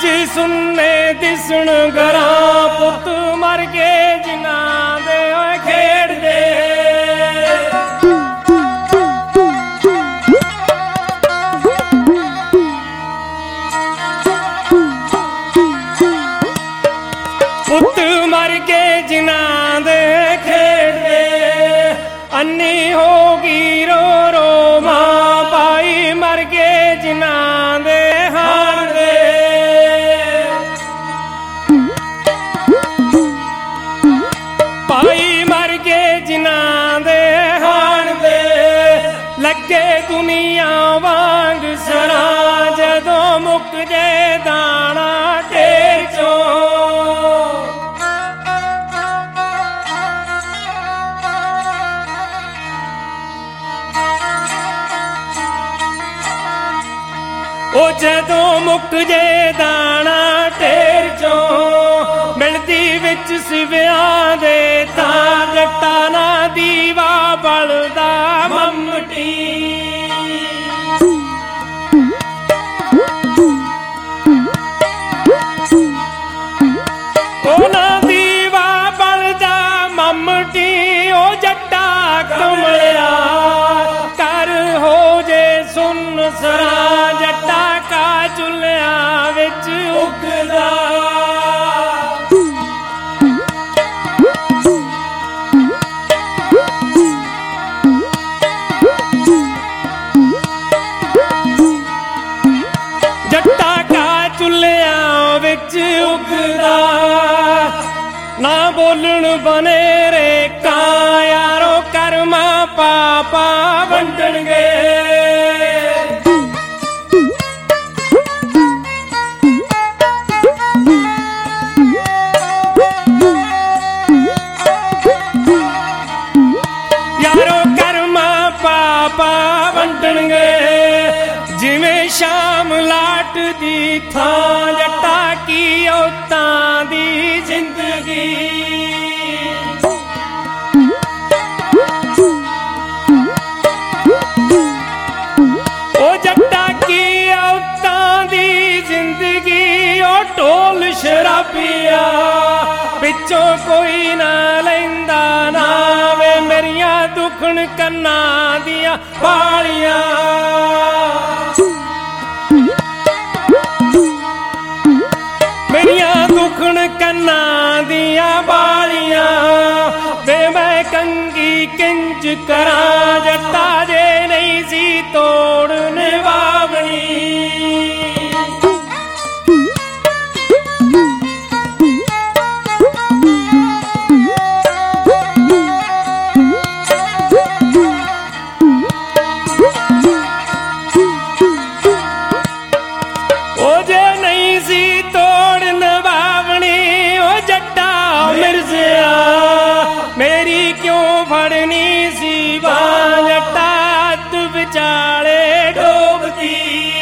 ਅੱਜ ਸੁਣਨੇ ਦਿਸਣ ਘਰਾਂ ਪੁੱਤ ਮਰ ਗਏ ਜਿਨ੍ਹਾਂ ਦੇ ਓਏ ਖੇਡਦੇ। ਪੁੱਤ ਮਰ ਗਏ ਜਿਨ੍ਹਾਂ ਦੇ ਖੇਡਦੇ, ਅੰਨੀ ਹੋ ਗਈ ਰੋ ਰੋ ਮਾਂ ਭਾਈ ਮਰ ਗਏ ਜਿਨ੍ਹਾਂ ਦੇ ਹਾਣਦੇ। ਭਾਈ ਮਰ ਗਏ ਜਿਨ੍ਹਾਂ ਦੇ ਹਾਣਦੇ, ਲੱਗੇ ਦੁਨੀਆ ਵਾਂਗ ਸਰਾਂ ਜਦੋਂ ਮੁੱਕ ਜੇ ਦਾਣਾ ਢੇਰ ਚੋਂ। ਉਹ ਜਦੋਂ ਮੁੱਕ ਜੇ ਦਾਣਾ ਢੇਰ ਚੋਂ, ਮਿਲਦੀ ਵਿੱਚ ਸਿਵਿਆਂ ਦੇ ਤਾਂ ਜੱਟਾਂ ਨਾ ਦੀਵਾ ਬਲਦਾ ਮੰਮਟੀ। ਉਹ ਨਾ ਦੀਵਾ ਬਲਦਾ ਮੰਮਟੀ, ਉਹ ਜੱਟਾ ਕਮਲਿਆ ਕਰ ਹੋ ਜੇ ਸੁੰਨ ਸਰਾਂ ਜੱਟਾ ਕਾ ਚੁੱਲ੍ਹਿਆਂ ਵਿੱਚ ਉੱਗਦਾ। ਜੱਟਾ ਕਾ ਚੁੱਲ੍ਹਿਆਂ ਵਿੱਚ ਉੱਗਦਾ, ਨਾ ਬੋਲਣ ਬਨੇਰੇ ਕਾਂ ਯਾਰੋ ਕਰਮਾ ਪਾਪਾ ਵੰਡਣਗੇ। ਜਿਵੇਂ ਸ਼ਾਮ ਲਾਟ ਦੀ ਥਾਂ ਜੱਟਾ ਕੀ ਔਤਾਂ ਦੀ ਜ਼ਿੰਦਗੀ। ਉਹ ਜੱਟਾ ਕੀ ਔਤਾਂ ਦੀ ਜ਼ਿੰਦਗੀ, ਉਹ ਢੋਲ ਸ਼ਰਾਬੀਆ ਵਿੱਚੋਂ ਕੋਈ ਨਾ ਲੈਂਦਾ ਨਾ ਵੇ ਮੇਰੀਆਂ ਦੁਖਣ ਕੰਨਾਂ ਦੀਆਂ ਬਾਲੀਆਂ। ਮੇਰੀਆਂ ਦੁਖਣ ਕੰਨਾਂ ਦੀਆਂ ਬਾਲੀਆਂ ਵੇ ਮੈਂ ਕੰਗੀ ਕਿੰਜ ਕਰਾਂ ਜੱਟਾ ਜੇ ਨਹੀਂ ਸੀ ਤੋੜਨ ਵਾਵਣੀ। ਮੇਰੀ ਕਿਉਂ ਫੜਨੀ ਸੀ ਬਾਂਹ ਜੱਟਾ ਹੱਥ ਵਿਚਾਲੇ ਡੋਬਦੀ।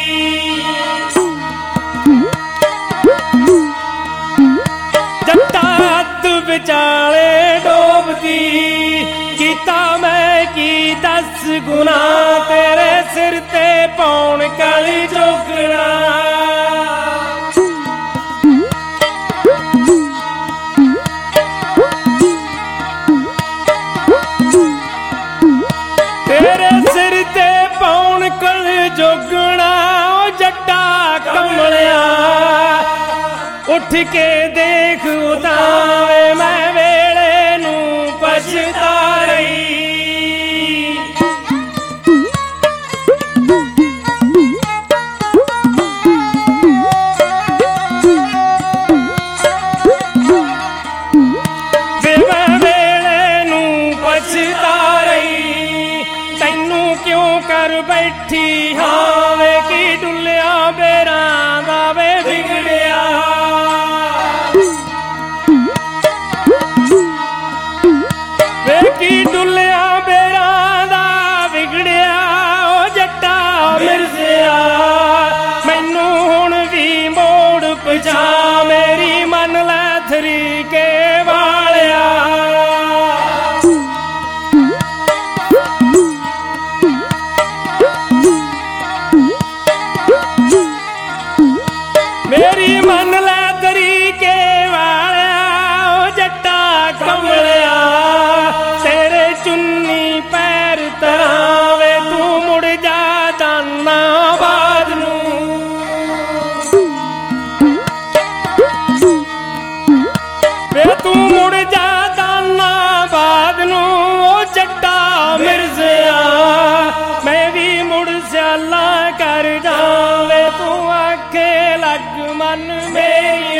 ਜੱਟਾ ਹੱਥ ਵਿਚਾਲੇ ਡੋਬਦੀ, ਕੀਤਾ ਮੈਂ ਕੀ ਦੱਸ ਗੁਨਾਹ ਤੇਰੇ ਸਿਰ ਤੇ ਪਾਉਣ ਕਾਲੀ ਜੋਗਣਾ। ਜੋਗਣਾ ਉਹ ਜੱਟਾ ਕਮਲਿਆ ਉੱਠ ਕੇ ਦੇਖ ਉਤਾਵੇ ਮੈਂ ਵੇਲੇ ਨੂੰ ਪਛਤਾ ਰਹੀ। ਵੇ ਮੈਂ ਵੇਲੇ ਨੂੰ ਪਛਤਾ ਰਹੀ, ਤੈਨੂੰ ਕਿਉਂ ਕਰ ਬੈਠੀ ਹਾਂ ਵੇ ਕੀ ਡੁੱਲਿਆ ਬੇਰਾਂ ਦਾ ਵੇ ਵਿਗੜਿਆ। ਵੇ ਕੀ ਡੁੱਲਿਆ ਬੇਰਾਂ ਦਾ ਵਿਗੜਿਆ, ਉਹ ਜੱਟਾ ਮਿਰਜ਼ਿਆ ਮੈਨੂੰ ਹੁਣ ਵੀ ਮੋੜ ਪਛਾ ਮੇਰੀ ਮੰਨ ਲੈ ਤਰੀਕੇ ਵਾਲਿਆ। ਮੇਰੀ ਦਾਨਾਬਾਦ ਨੂੰ। ਵੇ ਤੂੰ ਮੁੜ ਜਾ ਦਾਨਾਬਾਦ ਨੂੰ, ਉਹ ਜੱਟਾ ਮਿਰਜ਼ਿਆ ਮੈਂ ਵੀ ਮੁੜ ਸਿਆਲਾ ਕਰ ਜਾਵੇ। ਤੂੰ ਆਖੇ ਲੱਗ ਮਨ ਮੇਰੀ